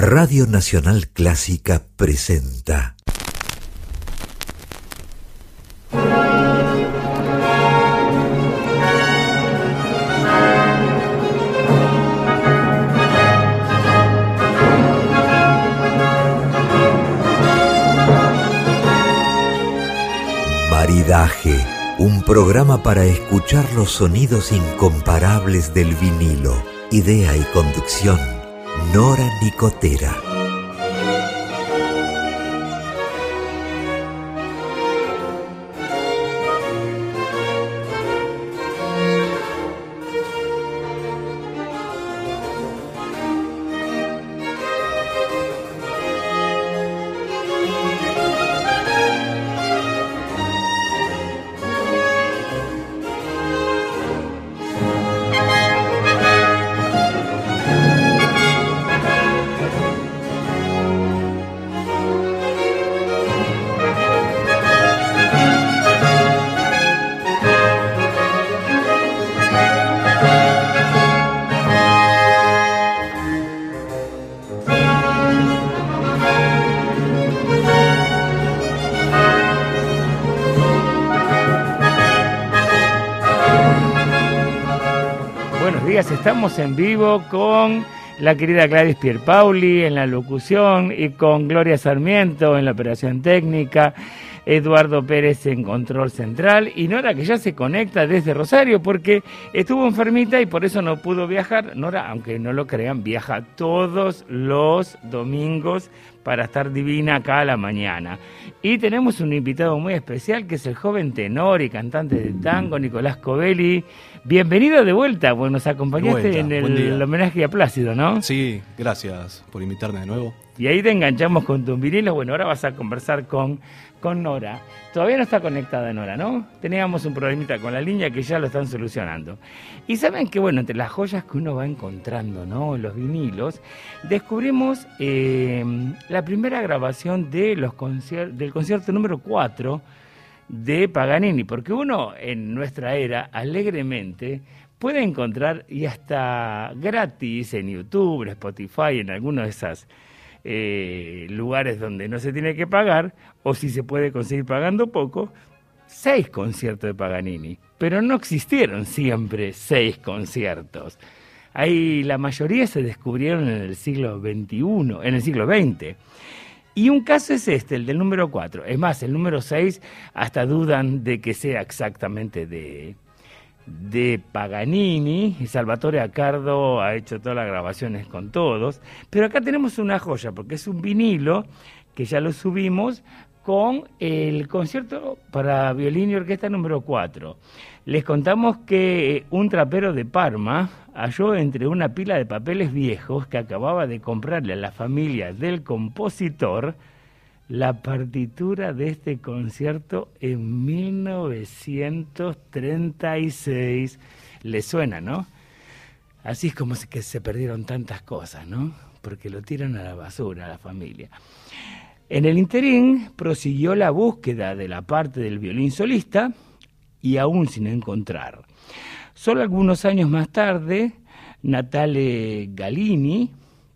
Radio Nacional Clásica presenta Maridaje, un programa para escuchar los sonidos incomparables del vinilo. Idea y conducción, Nora Nicotera. Estamos en vivo con la querida Gladys Pierpaoli en la locución y con Gloria Sarmiento en la operación técnica, Eduardo Pérez en control central y Nora, que ya se conecta desde Rosario porque estuvo enfermita y por eso no pudo viajar. Nora, aunque no lo crean, viaja todos los domingos para estar divina acá a la mañana. Y tenemos un invitado muy especial que es el joven tenor y cantante de tango, Nicolás Covelli. Bienvenido de vuelta, pues nos acompañaste en el homenaje a Plácido, ¿no? Sí, gracias por invitarme de nuevo. Y ahí te enganchamos con tu vinilo. Bueno, ahora vas a conversar con Nora. Todavía no está conectada Nora, ¿no? Teníamos un problemita con la línea que ya lo están solucionando. Y saben que, bueno, entre las joyas que uno va encontrando, ¿no? En los vinilos, descubrimos la primera grabación de del concierto número 4 de Paganini, porque uno en nuestra era, alegremente, puede encontrar, y hasta gratis en YouTube, en Spotify, en alguno de esos lugares donde no se tiene que pagar, o si se puede conseguir pagando poco, 6 conciertos de Paganini. Pero no existieron siempre 6 conciertos. Ahí la mayoría se descubrieron en el siglo XXI, en el siglo XX. Y un caso es este, el del número 4. Es más, el número 6 hasta dudan de que sea exactamente de Paganini. Y Salvatore Accardo ha hecho todas las grabaciones con todos. Pero acá tenemos una joya, porque es un vinilo que ya lo subimos con el concierto para violín y orquesta número 4. Les contamos que un trapero de Parma halló entre una pila de papeles viejos que acababa de comprarle a la familia del compositor la partitura de este concierto en 1936. ¿Le suena, no? Así es como que se perdieron tantas cosas, ¿no? Porque lo tiran a la basura a la familia. En el interín prosiguió la búsqueda de la parte del violín solista y aún sin encontrar. Solo algunos años más tarde, Natale Galini,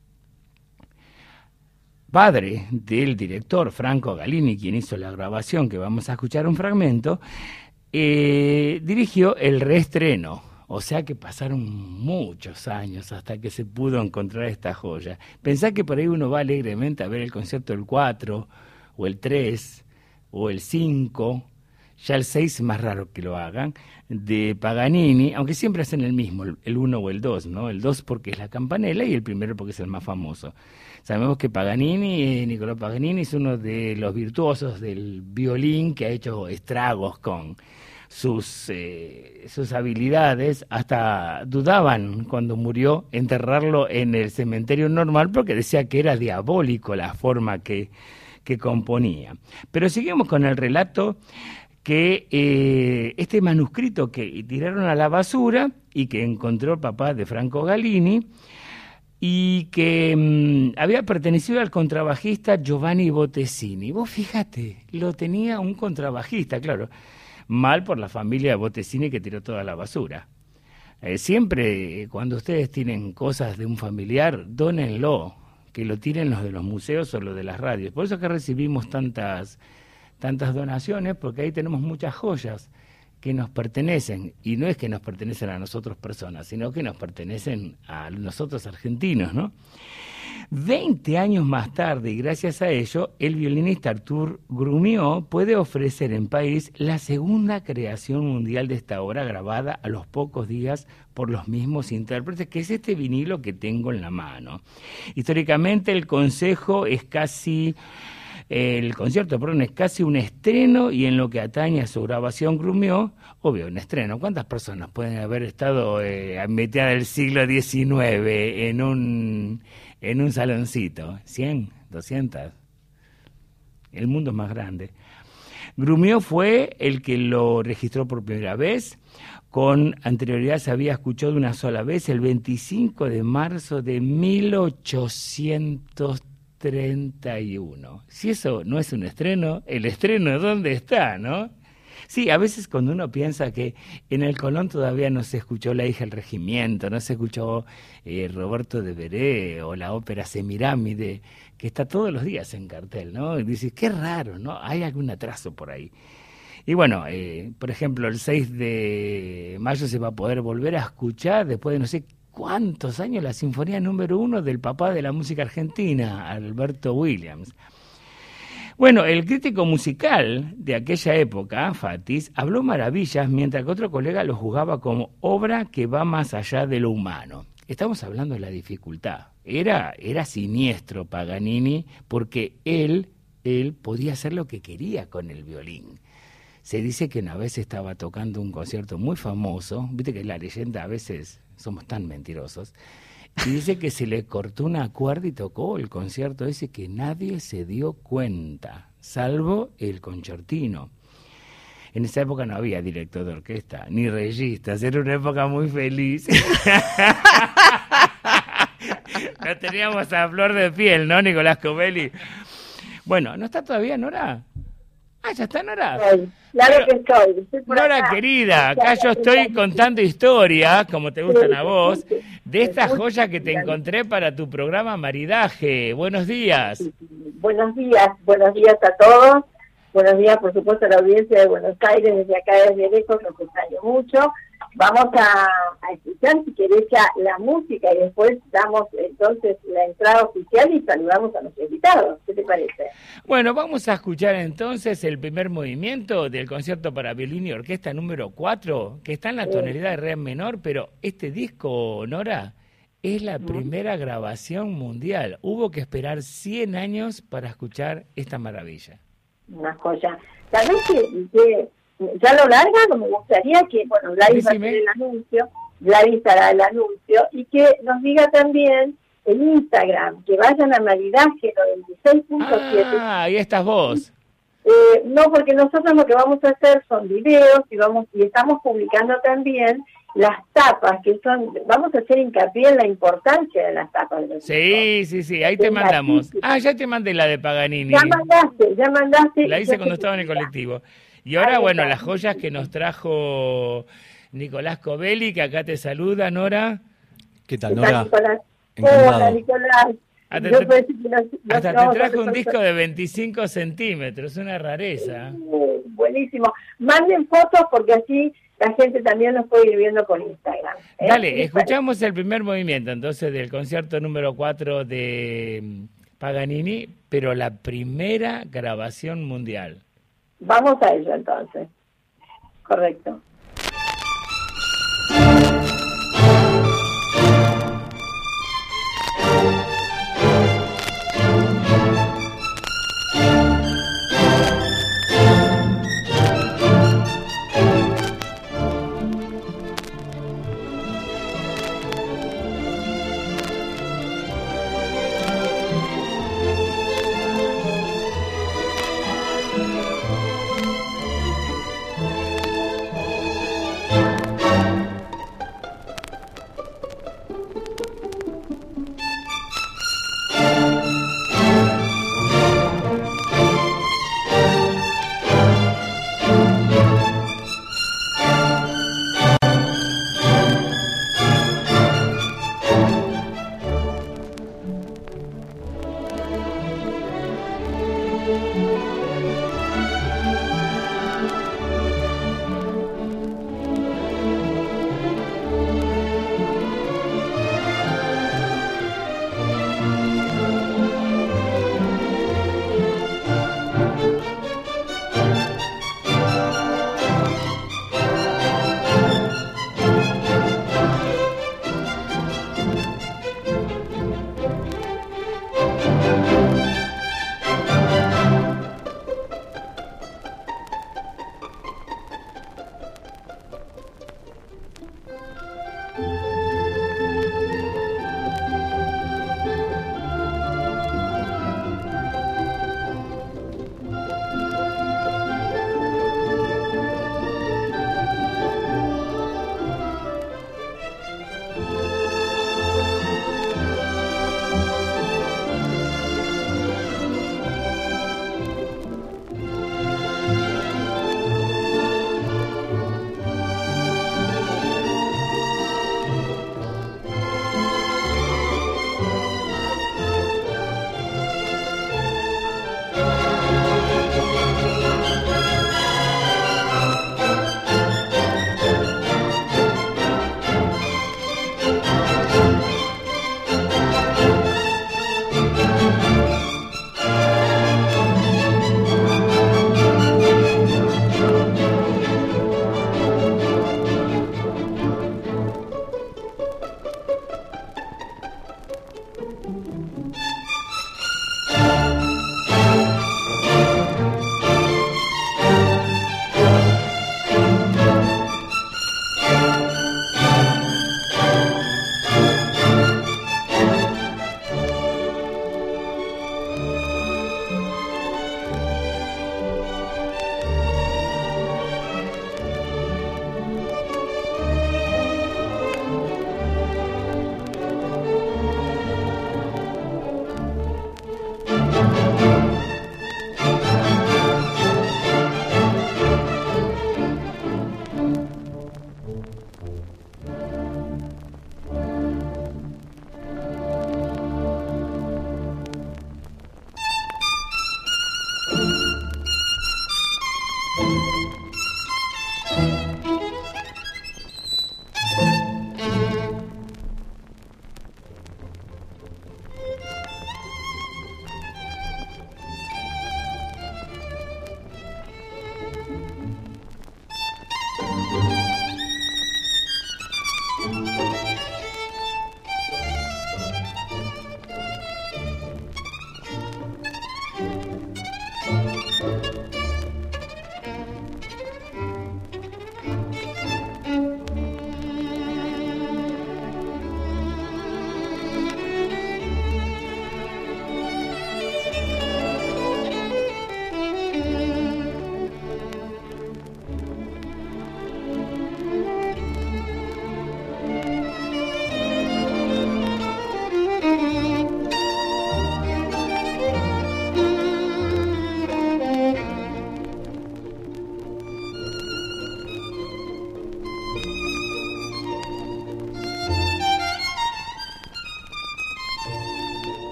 padre del director Franco Galini, quien hizo la grabación que vamos a escuchar un fragmento, dirigió el reestreno. O sea que pasaron muchos años hasta que se pudo encontrar esta joya. Pensá que por ahí uno va alegremente a ver el concierto del 4, o el 3, o el 5, ya el 6 es más raro que lo hagan, de Paganini, aunque siempre hacen el mismo, el 1 o el 2, ¿no? El 2 porque es la campanella y el primero porque es el más famoso. Sabemos que Paganini, Niccolò Paganini, es uno de los virtuosos del violín que ha hecho estragos con sus habilidades. Hasta dudaban cuando murió enterrarlo en el cementerio normal porque decía que era diabólico la forma que componía. Pero seguimos con el relato que este manuscrito que tiraron a la basura y que encontró el papá de Franco Galini y que había pertenecido al contrabajista Giovanni Bottesini. Vos fíjate, lo tenía un contrabajista, claro, mal por la familia de Bottesini que tiró toda la basura. Siempre cuando ustedes tienen cosas de un familiar, dónenlo, que lo tiren los de los museos o los de las radios. Por eso es que recibimos tantas donaciones, porque ahí tenemos muchas joyas que nos pertenecen, y no es que nos pertenecen a nosotros personas, sino que nos pertenecen a nosotros argentinos, ¿no? 20 años más tarde, y gracias a ello, el violinista Artur Grumiaux puede ofrecer en París la segunda creación mundial de esta obra, grabada a los pocos días por los mismos intérpretes, que es este vinilo que tengo en la mano. Históricamente el concierto es casi un estreno, y en lo que atañe a su grabación, Grumiaux, obvio, un estreno. ¿Cuántas personas pueden haber estado a mitad del siglo XIX en un saloncito? ¿100? ¿200? El mundo es más grande. Grumiaux fue el que lo registró por primera vez. Con anterioridad se había escuchado una sola vez, el 25 de marzo de 1831. Si eso no es un estreno, ¿el estreno dónde está, no? Sí, a veces cuando uno piensa que en el Colón todavía no se escuchó La hija del regimiento, no se escuchó Roberto de Veré o la ópera Semiramide, que está todos los días en cartel, ¿no? Y dices, qué raro, ¿no? Hay algún atraso por ahí. Y bueno, por ejemplo, el 6 de mayo se va a poder volver a escuchar, después de no sé cuántos años, la Sinfonía número 1 del papá de la música argentina, Alberto Williams. Bueno, el crítico musical de aquella época, Fatis, habló maravillas, mientras que otro colega lo juzgaba como obra que va más allá de lo humano. Estamos hablando de la dificultad. Era siniestro Paganini, porque él podía hacer lo que quería con el violín. Se dice que una vez estaba tocando un concierto muy famoso, viste que la leyenda a veces somos tan mentirosos, y dice que se le cortó una cuerda y tocó el concierto ese que nadie se dio cuenta, salvo el concertino. En esa época no había director de orquesta, ni registas, era una época muy feliz. No teníamos a flor de piel, ¿no, Nicolás Covelli? Bueno, ¿no está todavía Nora? Ah, ya está Nora. Claro que estoy Nora acá. Querida, acá yo estoy contando historias, como te gustan a vos, de esta joya que te encontré para tu programa Maridaje. Buenos días. Buenos días a todos. Buenos días, por supuesto, a la audiencia de Buenos Aires, desde acá, desde lejos, los extraño mucho. Vamos a escuchar, si querés, ya la música, y después damos entonces la entrada oficial y saludamos a los invitados. ¿Qué te parece? Bueno, vamos a escuchar entonces el primer movimiento del concierto para violín y orquesta número 4, que está en la tonalidad de re menor, pero este disco, Nora, es la primera grabación mundial. Hubo que esperar 100 años para escuchar esta maravilla. Una joya. Tal vez que ya lo larga, me gustaría que, bueno, Gladys va a hacer el anuncio, Gladys hará el anuncio, y que nos diga también el Instagram, que vayan a Maridaje 96.7. Ah, ahí estás vos. No, porque nosotros lo que vamos a hacer son videos y estamos publicando también las tapas, que son, vamos a hacer hincapié en la importancia de las tapas. Sí, ahí te mandamos. Ya te mandé la de Paganini. Ya mandaste. La hice cuando estaba en el colectivo. Y ahora, bueno, las joyas que nos trajo Nicolás Covelli, que acá te saluda, Nora. ¿Qué tal, Nora? Nicolás. Encantado. Hola, Nicolás. Hasta te trajo un disco de 25 centímetros, una rareza. Buenísimo. Manden fotos porque así la gente también nos puede ir viendo por Instagram. Dale, escuchamos el primer movimiento entonces del concierto número 4 de Paganini, pero la primera grabación mundial. Vamos a ello entonces. Correcto.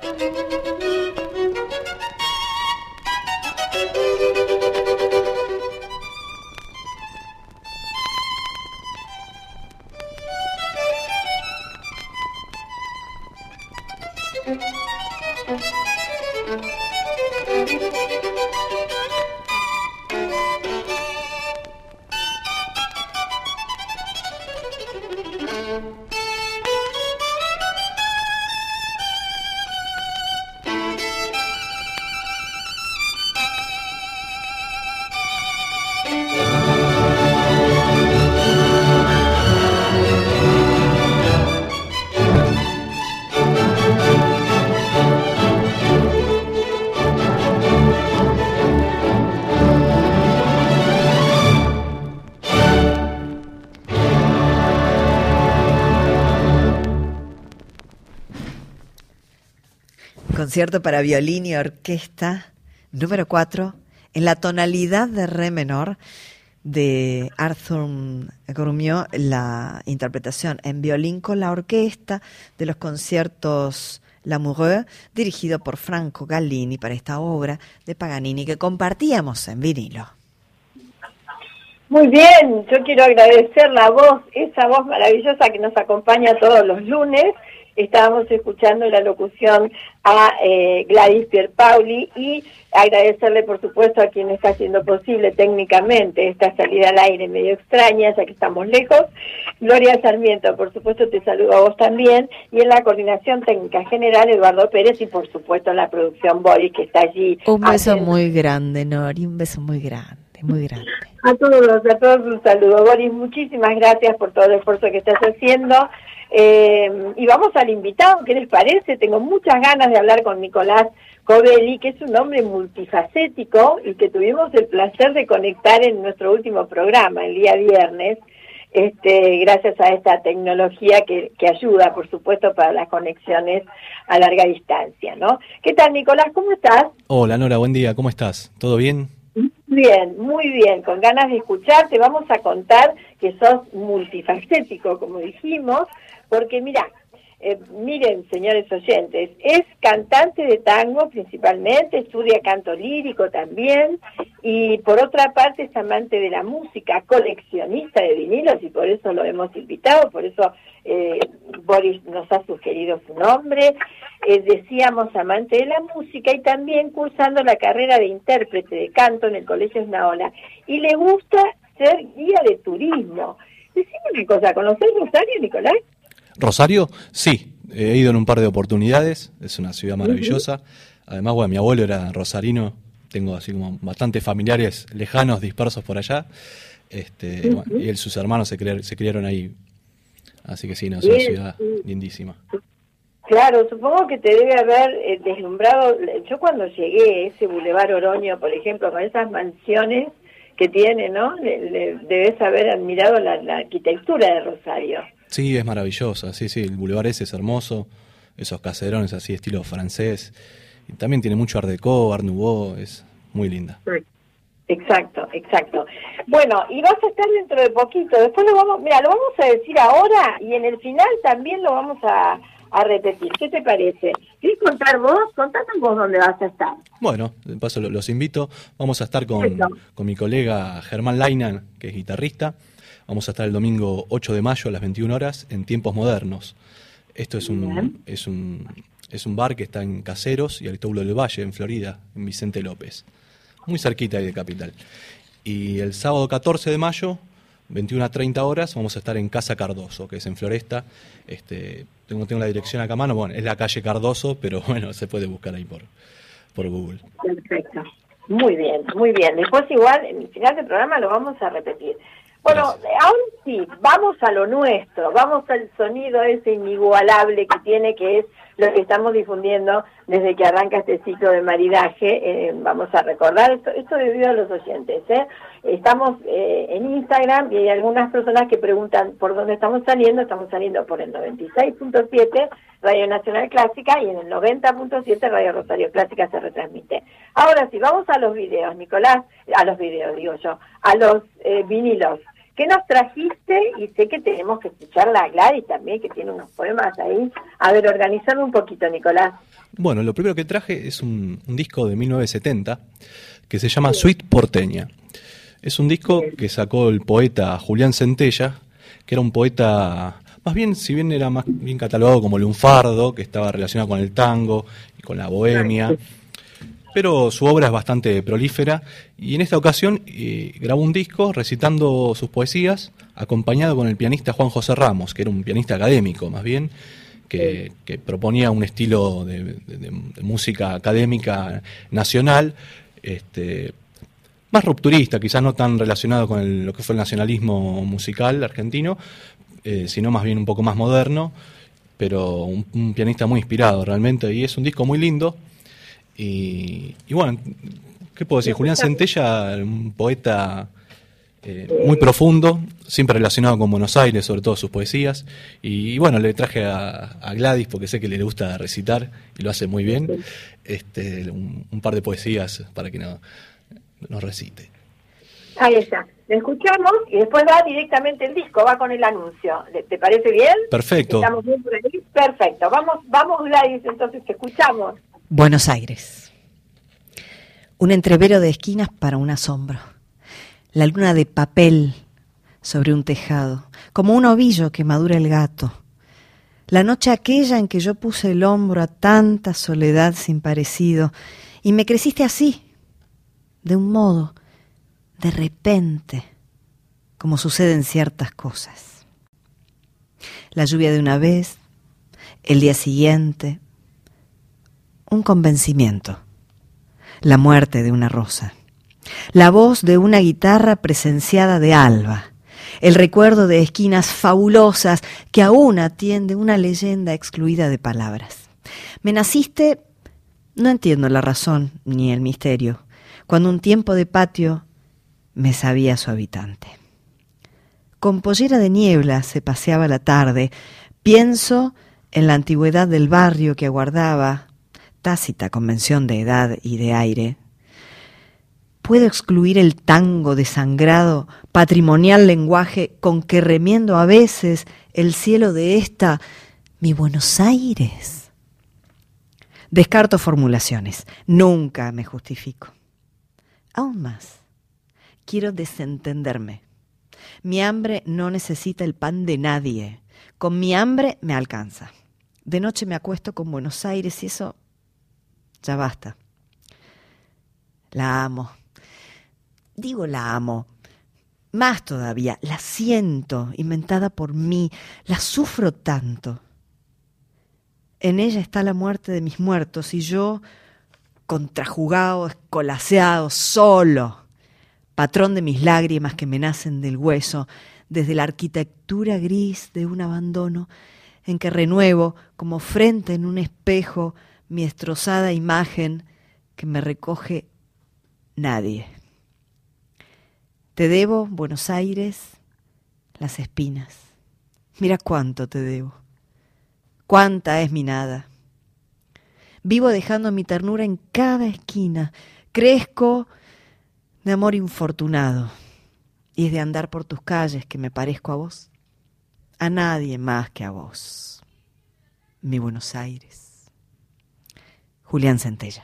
Concierto para violín y orquesta número 4 en la tonalidad de re menor de Arthur Grumiaux, la interpretación en violín con la orquesta de los conciertos Lamoureux, dirigido por Franco Gallini para esta obra de Paganini que compartíamos en vinilo. Muy bien, yo quiero agradecer la voz, esa voz maravillosa que nos acompaña todos los lunes. Estábamos escuchando la locución a Gladys Pierpaoli y agradecerle, por supuesto, a quien está haciendo posible técnicamente esta salida al aire medio extraña, ya que estamos lejos. Gloria Sarmiento, por supuesto, te saludo a vos también. Y en la coordinación técnica general, Eduardo Pérez, y por supuesto en la producción Boris, que está allí. Un beso muy grande, Nori, un beso muy grande, muy grande. A todos un saludo. Boris, muchísimas gracias por todo el esfuerzo que estás haciendo. Y vamos al invitado, ¿qué les parece? Tengo muchas ganas de hablar con Nicolás Covelli, que es un hombre multifacético y que tuvimos el placer de conectar en nuestro último programa, el día viernes, gracias a esta tecnología que ayuda, por supuesto, para las conexiones a larga distancia, ¿no? ¿Qué tal, Nicolás? ¿Cómo estás? Hola, Nora, buen día, ¿cómo estás? ¿Todo bien? Bien, muy bien, con ganas de escucharte. Vamos a contar que sos multifacético, como dijimos, porque mira, miren, señores oyentes, es cantante de tango principalmente, estudia canto lírico también, y por otra parte es amante de la música, coleccionista de vinilos, y por eso lo hemos invitado, por eso Boris nos ha sugerido su nombre. Decíamos amante de la música y también cursando la carrera de intérprete de canto en el Colegio Esnaola, y le gusta ser guía de turismo. Decime una cosa, ¿conocés Rosario, Nicolás? ¿Rosario? Sí, he ido en un par de oportunidades, es una ciudad maravillosa. Además, bueno, mi abuelo era rosarino, tengo así como bastantes familiares lejanos dispersos por allá, bueno, y él, sus hermanos se criaron ahí, así que sí, no, es una ciudad lindísima. Claro, supongo que te debe haber deslumbrado. Yo cuando llegué a ese Boulevard Oroño, por ejemplo, con esas mansiones que tiene, ¿no? Debes haber admirado la arquitectura de Rosario. Sí, es maravillosa, sí, el bulevar ese es hermoso, esos caserones así estilo francés, y también tiene mucho Art Deco, Art Nouveau, es muy linda. Exacto. Bueno, y vas a estar dentro de poquito, después lo vamos a decir ahora, y en el final también lo vamos a repetir. ¿Qué te parece? ¿Quieres contar vos? Contanos vos dónde vas a estar. Bueno, de paso los invito, vamos a estar con mi colega Germán Lainan, que es guitarrista. Vamos a estar el domingo 8 de mayo a las 21 horas en Tiempos Modernos. Esto es un bar que está en Caseros y Aristóbulo del Valle, en Florida, en Vicente López. Muy cerquita ahí de Capital. Y el sábado 14 de mayo, 21 a 30 horas, vamos a estar en Casa Cardoso, que es en Floresta. Tengo la dirección acá a mano, bueno, es la calle Cardoso, pero bueno, se puede buscar ahí por Google. Perfecto. Muy bien. Después igual, en el final del programa lo vamos a repetir. Bueno, ahora sí, vamos a lo nuestro, vamos al sonido ese inigualable que tiene, que es lo que estamos difundiendo desde que arranca este ciclo de maridaje. Vamos a recordar esto debido a los oyentes. Estamos en Instagram y hay algunas personas que preguntan por dónde estamos saliendo por el 96.7 Radio Nacional Clásica y en el 90.7 Radio Rosario Clásica se retransmite. Ahora sí, vamos a los videos, Nicolás, a los videos digo yo, a los vinilos. ¿Qué nos trajiste? Y sé que tenemos que escucharla a Gladys también, que tiene unos poemas ahí. A ver, organizame un poquito, Nicolás. Bueno, lo primero que traje es un disco de 1970 que se llama Suite Porteña. Es un disco que sacó el poeta Julián Centella, que era un poeta, más bien, si bien era más bien catalogado como lunfardo, que estaba relacionado con el tango y con la bohemia, pero su obra es bastante prolífera, y en esta ocasión grabó un disco recitando sus poesías, acompañado con el pianista Juan José Ramos, que era un pianista académico más bien, que proponía un estilo de música académica nacional, más rupturista, quizás no tan relacionado con lo que fue el nacionalismo musical argentino, sino más bien un poco más moderno, pero un pianista muy inspirado realmente, y es un disco muy lindo. Y bueno, ¿qué puedo decir? Julián Centella, un poeta muy profundo, siempre relacionado con Buenos Aires, sobre todo sus poesías. Y bueno, le traje a Gladys, porque sé que le gusta recitar y lo hace muy bien, un par de poesías para que nos recite. Ahí está. Lo escuchamos y después va directamente el disco, va con el anuncio. ¿Te parece bien? Perfecto. ¿Estamos bien por ahí? Perfecto. Vamos Gladys, entonces te escuchamos. Buenos Aires. Un entrevero de esquinas para un asombro. La luna de papel sobre un tejado, como un ovillo que madura el gato. La noche aquella en que yo puse el hombro a tanta soledad sin parecido, y me creciste así, de un modo, de repente, como suceden ciertas cosas. La lluvia de una vez, el día siguiente, un convencimiento, la muerte de una rosa, la voz de una guitarra presenciada de alba, el recuerdo de esquinas fabulosas que aún atiende una leyenda excluida de palabras. Me naciste, no entiendo la razón ni el misterio, cuando un tiempo de patio me sabía su habitante. Con pollera de niebla se paseaba la tarde, pienso en la antigüedad del barrio que aguardaba, tácita convención de edad y de aire. ¿Puedo excluir el tango desangrado, patrimonial lenguaje con que remiendo a veces el cielo de esta, mi Buenos Aires? Descarto formulaciones, nunca me justifico. Aún más, quiero desentenderme. Mi hambre no necesita el pan de nadie. Con mi hambre me alcanza. De noche me acuesto con Buenos Aires y eso ya basta. La amo. Digo la amo. Más todavía, la siento, inventada por mí. La sufro tanto. En ella está la muerte de mis muertos y yo, contrajugado, escolaseado, solo, patrón de mis lágrimas que me nacen del hueso, desde la arquitectura gris de un abandono en que renuevo, como frente en un espejo, mi destrozada imagen que me recoge nadie. Te debo, Buenos Aires, las espinas. Mira cuánto te debo. Cuánta es mi nada. Vivo dejando mi ternura en cada esquina. Crezco de amor infortunado. Y es de andar por tus calles que me parezco a vos. A nadie más que a vos. Mi Buenos Aires. Julián Centella.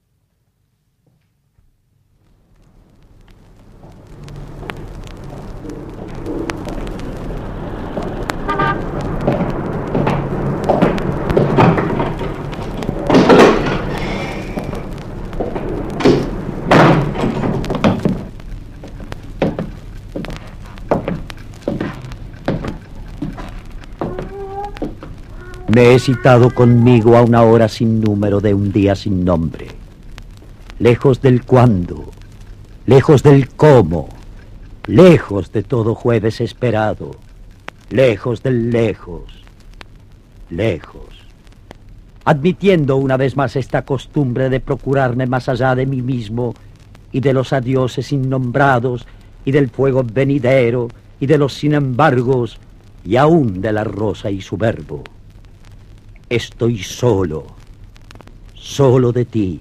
Me he citado conmigo a una hora sin número de un día sin nombre. Lejos del cuándo, lejos del cómo, lejos de todo jueves esperado, lejos del lejos, lejos. Admitiendo una vez más esta costumbre de procurarme más allá de mí mismo y de los adioses innombrados y del fuego venidero y de los sin embargos y aún de la rosa y su verbo. Estoy solo, solo de ti,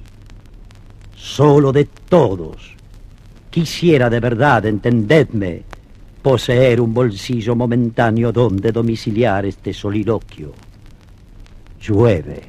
solo de todos. Quisiera de verdad, entendedme, poseer un bolsillo momentáneo donde domiciliar este soliloquio. Llueve.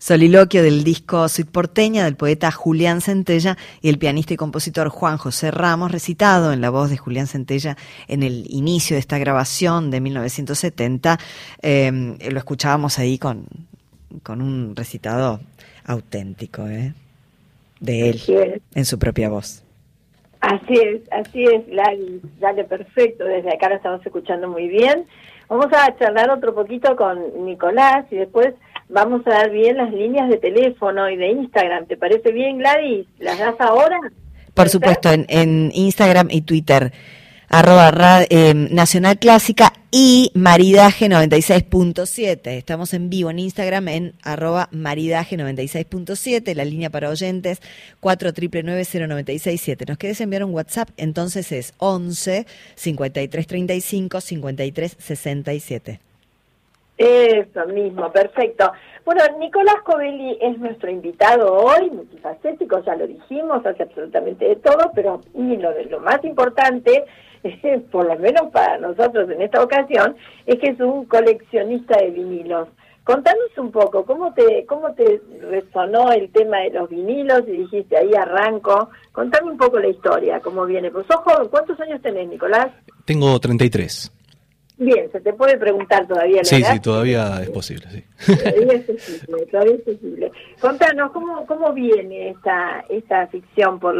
soliloquio del disco Suite Porteña del poeta Julián Centella y el pianista y compositor Juan José Ramos, recitado en la voz de Julián Centella en el inicio de esta grabación de 1970. Lo escuchábamos ahí con un recitado auténtico, de él, en su propia voz. Así es, Lali, dale, perfecto, desde acá lo estamos escuchando muy bien. Vamos a charlar otro poquito con Nicolás y después vamos a dar bien las líneas de teléfono y de Instagram. ¿Te parece bien, Gladys? ¿Las das ahora? Por supuesto, en Instagram y Twitter, @Nacional Clásica y Maridaje 96.7. Estamos en vivo en Instagram en @Maridaje 96.7, la línea para oyentes 4990967. Nos querés enviar un WhatsApp, entonces es 11 53 35 53 67. Eso mismo, perfecto. Bueno, Nicolás Covelli es nuestro invitado hoy, multifacético, ya lo dijimos, hace absolutamente de todo, pero y lo más importante, por lo menos para nosotros en esta ocasión, es que es un coleccionista de vinilos. Contanos un poco, ¿cómo te resonó el tema de los vinilos y dijiste, ahí arranco? Contame un poco la historia, cómo viene. Pues sos joven, ¿cuántos años tenés, Nicolás? Tengo 33. Bien, se te puede preguntar todavía la edad. Sí, todavía es posible, sí. Todavía es posible. Contanos, ¿cómo viene esta ficción por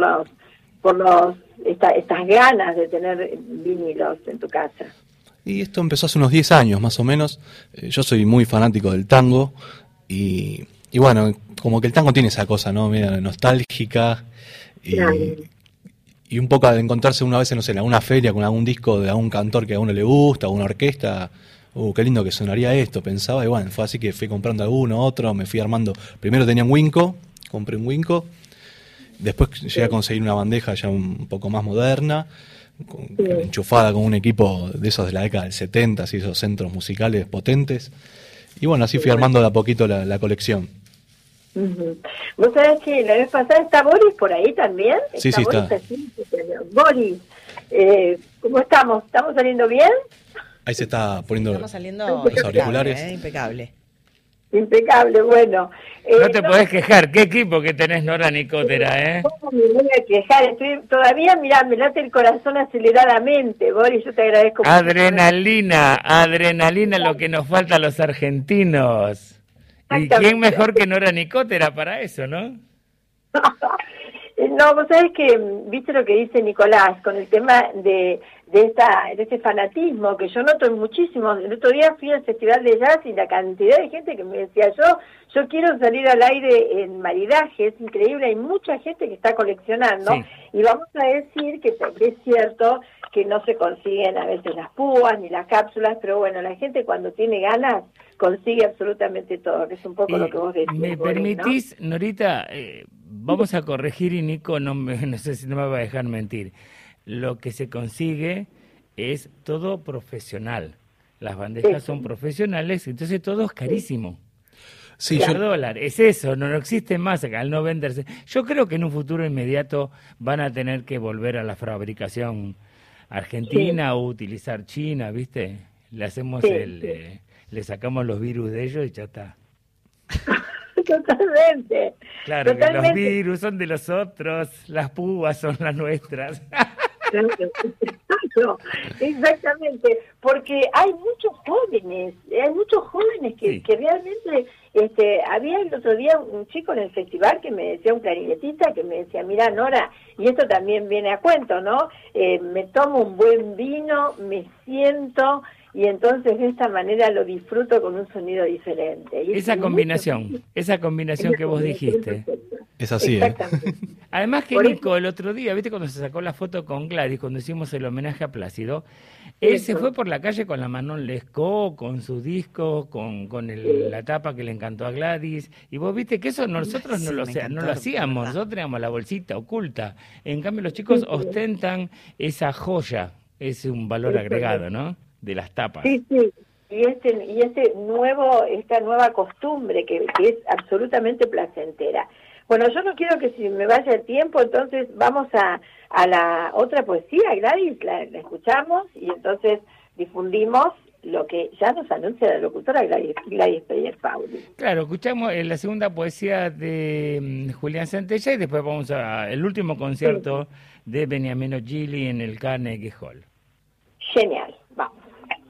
estas ganas de tener vinilos en tu casa? Y esto empezó hace unos 10 años, más o menos. Yo soy muy fanático del tango y bueno, como que el tango tiene esa cosa, ¿no? Media nostálgica y un poco de encontrarse una vez, no sé, en alguna feria con algún disco de algún cantor que a uno le gusta, una orquesta. Qué lindo que sonaría esto, pensaba, y bueno, fue así que fui comprando alguno, otro, me fui armando. Primero tenía un Winco, compré un Winco, después llegué a conseguir una bandeja ya un poco más moderna, enchufada con un equipo de esos de la década del 70, así, esos centros musicales potentes, y bueno, así fui armando de a poquito la colección. ¿Vos sabés que la vez pasada está Boris por ahí también? Sí, está. Boris, ¿cómo estamos? ¿Estamos saliendo bien? Ahí se está poniendo los auriculares. Impecable. Impecable, bueno. No te podés quejar, qué equipo que tenés, Nora Nicotera, ¿Cómo me voy a quejar? Todavía, mirá, me late el corazón aceleradamente, Boris, yo te agradezco mucho. Adrenalina, lo que nos falta a los argentinos. ¿Y quién mejor que Nora Nicotera para eso, no? No, vos sabés que, viste lo que dice Nicolás, con el tema de este fanatismo que yo noto muchísimo. El otro día fui al Festival de Jazz y la cantidad de gente que me decía, yo quiero salir al aire en Maridaje, es increíble, hay mucha gente que está coleccionando, sí. Y vamos a decir que es cierto que no se consiguen a veces las púas ni las cápsulas, pero bueno, la gente cuando tiene ganas consigue absolutamente todo, que es un poco lo que vos decís. ¿Me permitís, ¿no? Norita, vamos a corregir y Nico no sé si no me va a dejar mentir? Lo que se consigue es todo profesional. Las bandejas son profesionales, entonces todo es carísimo. Sí, $1, es eso, no existe más acá, al no venderse. Yo creo que en un futuro inmediato van a tener que volver a la fabricación argentina o utilizar China, ¿viste? Le hacemos le sacamos los virus de ellos y ya está. Totalmente. Claro, totalmente. Que los virus son de los otros, las púas son las nuestras. No, exactamente, porque hay muchos jóvenes que realmente, había el otro día un chico en el festival que me decía, un clarinetista, que me decía, mira, Nora, y esto también viene a cuento, ¿no? Me tomo un buen vino, me siento, y entonces de esta manera lo disfruto con un sonido diferente. Y esa combinación que vos dijiste. Es así, Además que Nico, el otro día, ¿viste cuando se sacó la foto con Gladys, cuando hicimos el homenaje a Plácido? Él se fue por la calle con la Manon Lescaut, con su disco, con la tapa que le encantó a Gladys. Y vos viste que eso nosotros no lo hacíamos, nosotros teníamos la bolsita oculta. En cambio los chicos ostentan esa joya, es un valor agregado, ¿no? De las tapas. Sí. Y esta nueva costumbre que es absolutamente placentera. Bueno, yo no quiero que se me vaya el tiempo, entonces vamos a la otra poesía, Gladys, la escuchamos y entonces difundimos lo que ya nos anuncia la locutora Gladys Pauli. Claro, escuchamos la segunda poesía de Julián Centella y después vamos al último concierto de Beniamino Gigli en el Carnegie Hall. Genial, vamos.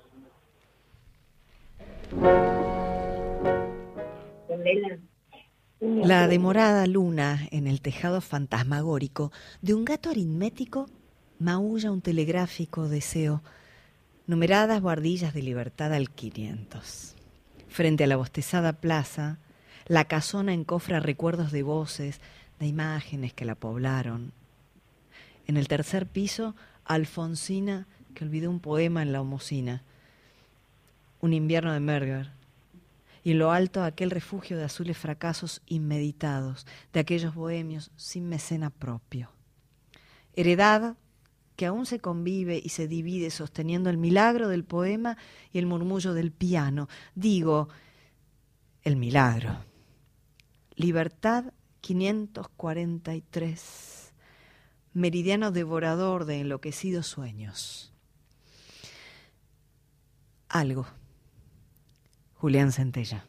La demorada luna en el tejado fantasmagórico de un gato aritmético maulla un telegráfico deseo. Numeradas buhardillas de libertad al 500. Frente a la bostezada plaza, la casona encofra recuerdos de voces, de imágenes que la poblaron. En el tercer piso, Alfonsina, que olvidó un poema en la homocina. Un invierno de Merger. Y en lo alto, aquel refugio de azules fracasos inmeditados, de aquellos bohemios sin mecena propio. Heredad que aún se convive y se divide sosteniendo el milagro del poema y el murmullo del piano. Digo, el milagro. Libertad 543. Meridiano devorador de enloquecidos sueños. Algo. Julián Centella.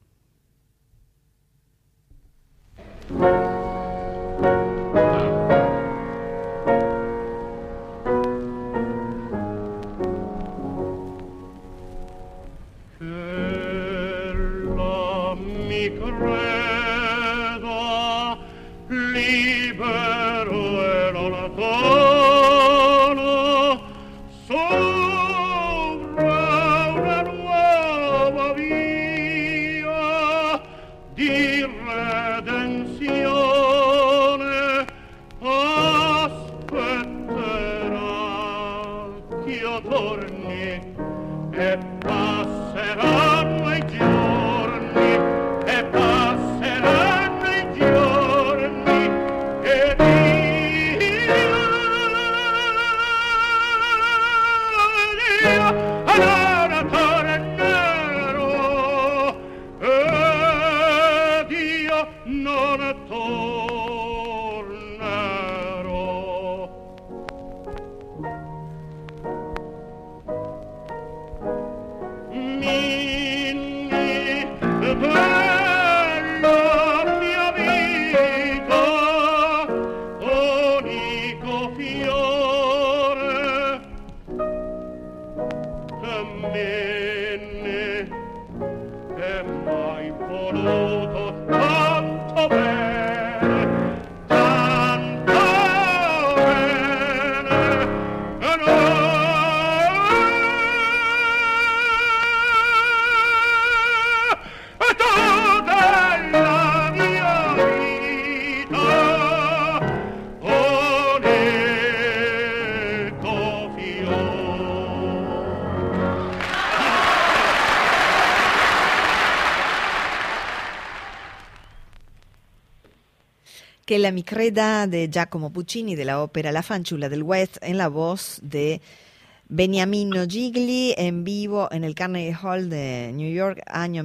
Que la Micreda de Giacomo Puccini de la ópera La fanciulla del West en la voz de Beniamino Gigli en vivo en el Carnegie Hall de New York, año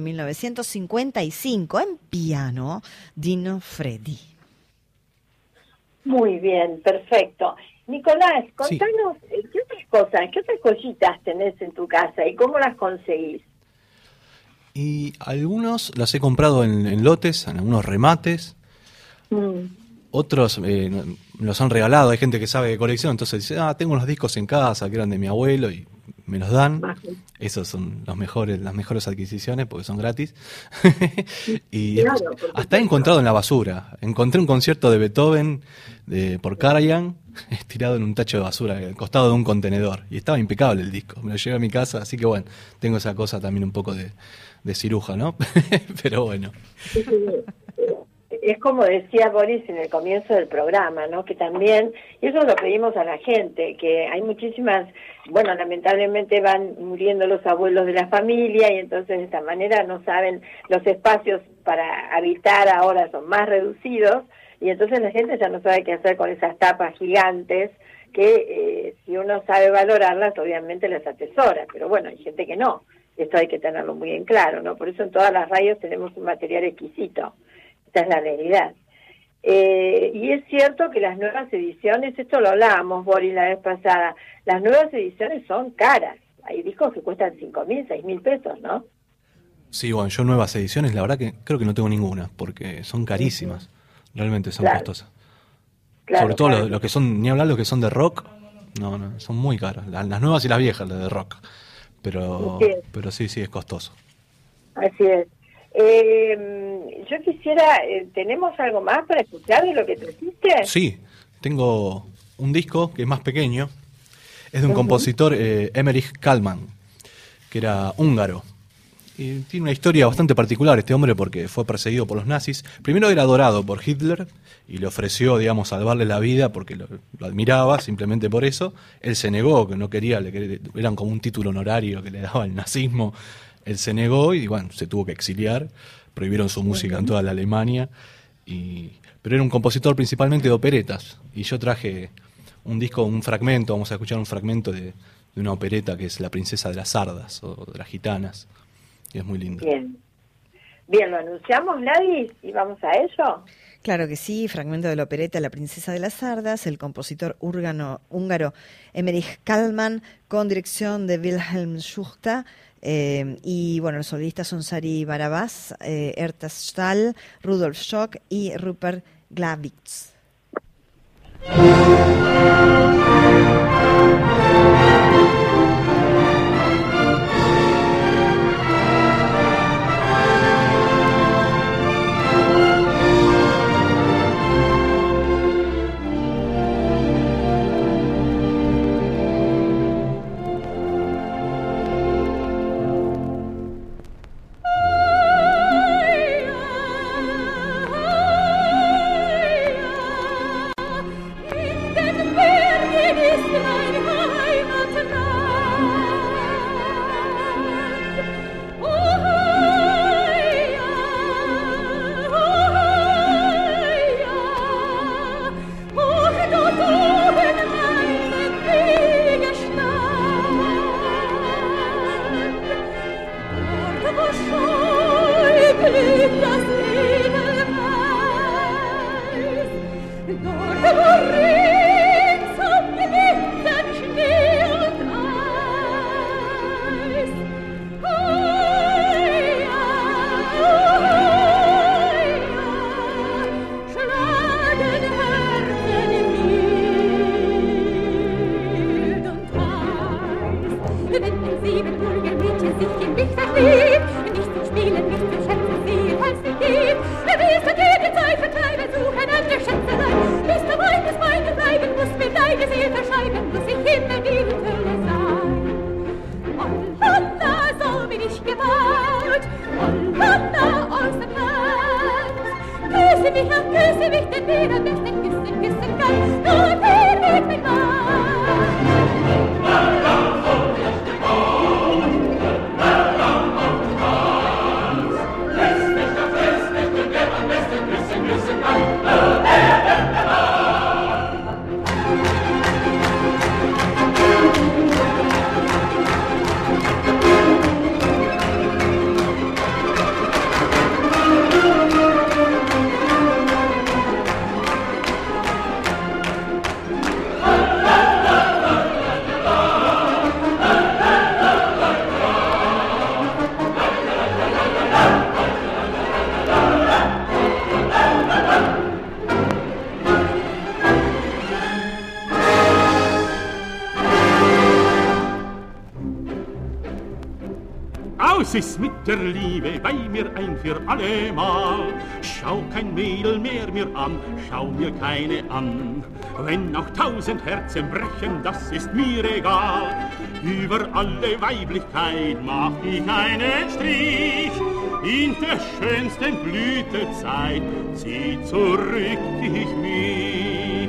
1955, en piano Dino Freddi. Muy bien, perfecto. Nicolás, contanos, sí. ¿Qué otras cositas tenés en tu casa y cómo las conseguís? Y algunos las he comprado en lotes, en algunos remates. Otros los han regalado. Hay gente que sabe de colección, entonces dice, tengo unos discos en casa que eran de mi abuelo y me los dan. Esos son las mejores adquisiciones porque son gratis. Y claro, hasta he encontrado en la basura. Encontré un concierto de Beethoven por Karajan tirado en un tacho de basura al costado de un contenedor y estaba impecable el disco. Me lo llevé a mi casa, así que bueno, tengo esa cosa también un poco de ciruja, ¿no? Pero bueno. Es como decía Boris en el comienzo del programa, ¿no? Que también, y eso lo pedimos a la gente, que hay muchísimas, bueno, lamentablemente van muriendo los abuelos de la familia y entonces de esta manera no saben, los espacios para habitar ahora son más reducidos y entonces la gente ya no sabe qué hacer con esas tapas gigantes que si uno sabe valorarlas, obviamente las atesora, pero bueno, hay gente que no, esto hay que tenerlo muy en claro, ¿no? Por eso en todas las radios tenemos un material exquisito. Esta es la realidad. Y es cierto que las nuevas ediciones, esto lo hablábamos, Boris, la vez pasada, las nuevas ediciones son caras, hay discos que cuestan 5.000, 6.000 pesos, ¿no? Sí, bueno, yo nuevas ediciones, la verdad que creo que no tengo ninguna, porque son carísimas, realmente son costosas. Claro, sobre todo los que son, ni hablar los que son de rock, no, son muy caras, las nuevas y las viejas, las de rock, pero sí, es costoso. Así es. Yo quisiera, ¿tenemos algo más para escuchar de lo que trajiste? Sí, tengo un disco que es más pequeño, es de un compositor, Emmerich Kallman, que era húngaro. Y tiene una historia bastante particular este hombre porque fue perseguido por los nazis. Primero era adorado por Hitler y le ofreció, digamos, salvarle la vida porque lo admiraba simplemente por eso. Él se negó, que no quería, eran como un título honorario que le daba el nazismo. Él se negó y, bueno, se tuvo que exiliar. Prohibieron su música en toda la Alemania. Pero era un compositor principalmente de operetas. Y yo traje un disco, un fragmento, vamos a escuchar un fragmento de una opereta que es La princesa de las sardas o de las gitanas. Y es muy lindo. Bien, ¿lo anunciamos, Gladys? ¿Y vamos a ello? Claro que sí, fragmento de la opereta La princesa de las sardas, el compositor húngaro Emmerich Kallman, con dirección de Wilhelm Schuchter, y bueno, los solistas son Sari Barabás, Ertas Stahl, Rudolf Schock y Rupert Glavitz. Aus ist mit der Liebe bei mir ein für allemal. Schau kein Mädel mehr mir an, schau mir keine an. Wenn auch 1000 Herzen brechen, das ist mir egal. Über alle Weiblichkeit mach ich einen Strich. In der schönsten Blütezeit zieh zurück ich mich.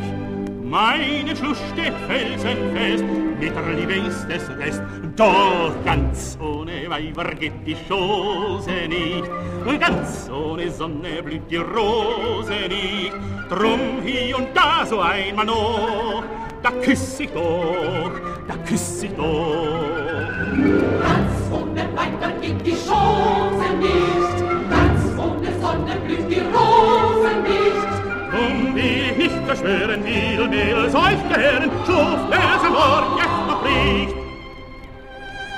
Mein Entschluss steht felsenfest, mit der Liebe ist es Rest. Doch ganz ohne Weiber geht die Chose nicht, ganz ohne Sonne blüht die Rose nicht. Drum hier und da so einmal noch, da küss ich doch, da küss ich doch. Ganz ohne Weiber geht die Chose nicht, ganz ohne Sonne blüht die Rose nicht. Drum will ich nicht verschwören, will mir solch gern, schuf der Mord jetzt noch liegt.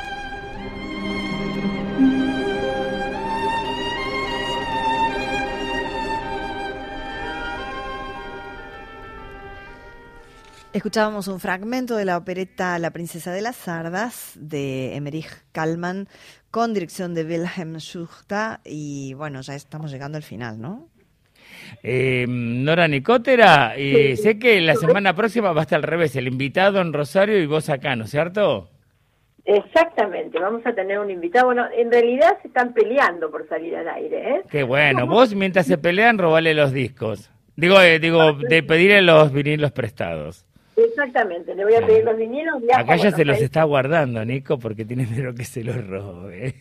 Escuchábamos un fragmento de la opereta La princesa de las sardas de Emmerich Kallmann con dirección de Wilhelm Schuster y bueno, ya estamos llegando al final, ¿no? Nora Nicotera, sé que la semana próxima va a estar al revés, el invitado en Rosario y vos acá, ¿no es cierto? Exactamente, vamos a tener un invitado. Bueno, en realidad se están peleando por salir al aire, ¿eh? Qué bueno, vos mientras se pelean robale los discos. Digo, de pedirle los vinilos prestados. Exactamente, le voy a pedir los vinilos. Acá ya se los está guardando, Nico, porque tiene miedo que se los robe.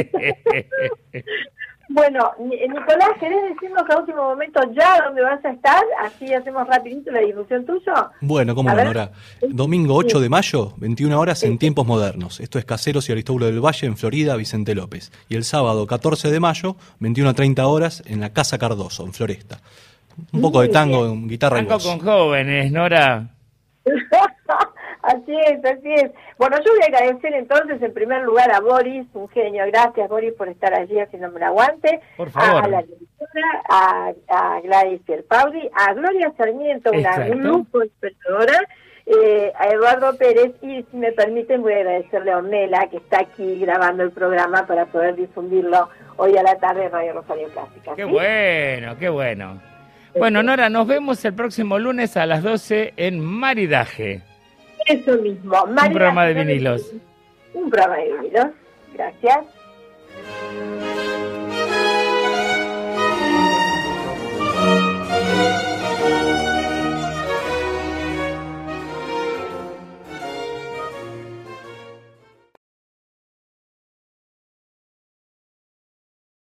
Bueno, Nicolás, ¿querés decirnos a último momento ya dónde vas a estar? Así hacemos rapidito la difusión tuya. Bueno, cómo no, Nora. Domingo 8 de mayo, 21 horas en Tiempos Modernos. Esto es Caseros y Aristóbulo del Valle en Florida, Vicente López. Y el sábado 14 de mayo, 21 a 30 horas en la Casa Cardoso, en Floresta. Un poco de tango, guitarra y voz. Tango con jóvenes, Nora. Así es. Bueno, yo voy a agradecer entonces en primer lugar a Boris, un genio. Gracias, Boris, por estar allí haciéndome el aguante. Por favor. A la directora, a Gladys Pierpaudi, a Gloria Sarmiento, una grupo expertora, a Eduardo Pérez, y si me permiten voy a agradecerle a Ornella, que está aquí grabando el programa para poder difundirlo hoy a la tarde en Radio Rosario Clásica. Qué ¿sí? bueno, qué bueno. Bueno, Nora, nos vemos el próximo lunes a las 12 en Maridaje. Eso mismo. Un programa de vinilos. Un programa de vinilos. Gracias.